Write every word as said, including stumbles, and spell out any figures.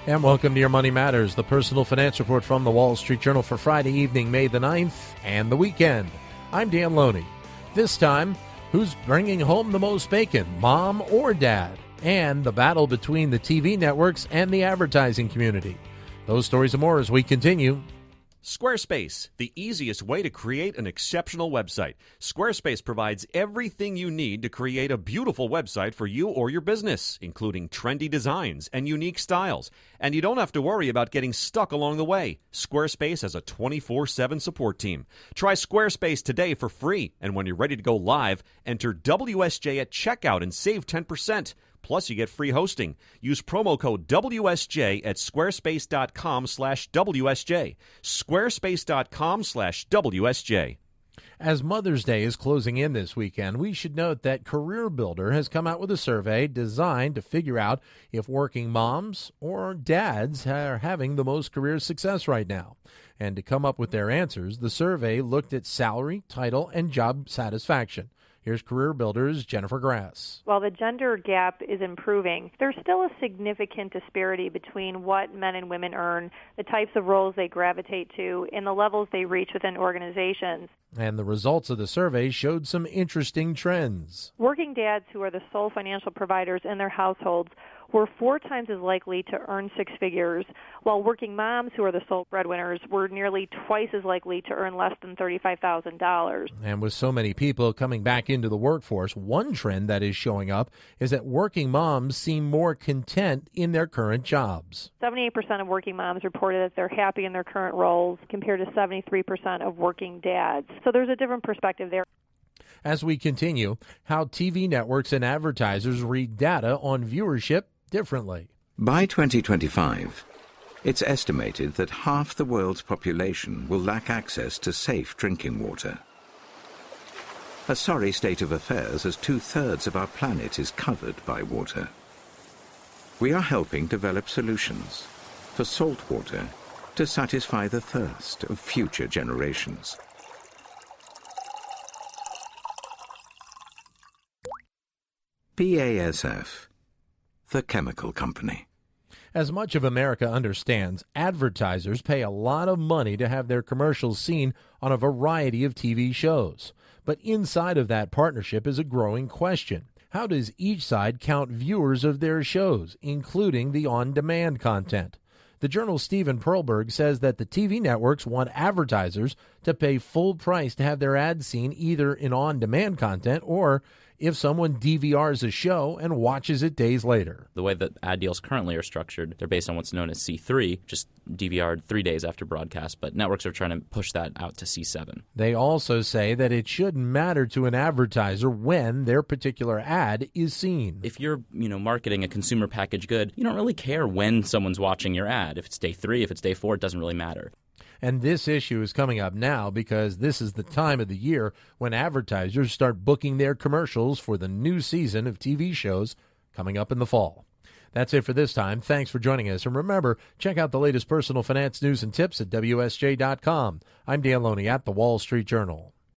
And welcome to Your Money Matters, the personal finance report from the Wall Street Journal for Friday evening, May the ninth, and the weekend. I'm Dan Loney. This time, who's bringing home the most bacon, mom or dad? And the battle between the T V networks and the advertising community. Those stories and more as we continue. Squarespace, the easiest way to create an exceptional website. Squarespace provides everything you need to create a beautiful website for you or your business, including trendy designs and unique styles. And you don't have to worry about getting stuck along the way. Squarespace has a twenty-four seven support team. Try Squarespace today for free, and when you're ready to go live, enter W S J at checkout and save ten percent. Plus, you get free hosting. Use promo code W S J at squarespace.com slash WSJ. Squarespace.com slash WSJ. As Mother's Day is closing in this weekend, we should note that CareerBuilder has come out with a survey designed to figure out if working moms or dads are having the most career success right now. And to come up with their answers, the survey looked at salary, title, and job satisfaction. Here's CareerBuilder's Jennifer Grass. While the gender gap is improving, there's still a significant disparity between what men and women earn, the types of roles they gravitate to, and the levels they reach within organizations. And the results of the survey showed some interesting trends. Working dads who are the sole financial providers in their households were four times as likely to earn six figures, while working moms who are the sole breadwinners were nearly twice as likely to earn less than thirty-five thousand dollars. And with so many people coming back into the workforce, one trend that is showing up is that working moms seem more content in their current jobs. seventy-eight percent of working moms reported that they're happy in their current roles compared to seventy-three percent of working dads. So there's a different perspective there. As we continue, how T V networks and advertisers read data on viewership differently. By twenty twenty-five, it's estimated that half the world's population will lack access to safe drinking water. A sorry state of affairs, as two-thirds of our planet is covered by water. We are helping develop solutions for salt water to satisfy the thirst of future generations. B A S F, the chemical company. As much of America understands, advertisers pay a lot of money to have their commercials seen on a variety of T V shows. But inside of that partnership is a growing question. How does each side count viewers of their shows, including the on-demand content? The Journal's Stephen Perlberg says that the T V networks want advertisers to pay full price to have their ads seen either in on-demand content or if someone D V Rs a show and watches it days later. The way that ad deals currently are structured, they're based on what's known as C three, just D V R'd three days after broadcast, but networks are trying to push that out to C seven. They also say that it shouldn't matter to an advertiser when their particular ad is seen. If you're, you know, marketing a consumer packaged good, you don't really care when someone's watching your ad. If it's day three, if it's day four, it doesn't really matter. And this issue is coming up now because this is the time of the year when advertisers start booking their commercials for the new season of T V shows coming up in the fall. That's it for this time. Thanks for joining us. And remember, check out the latest personal finance news and tips at W S J dot com. I'm Dan Loney at the Wall Street Journal.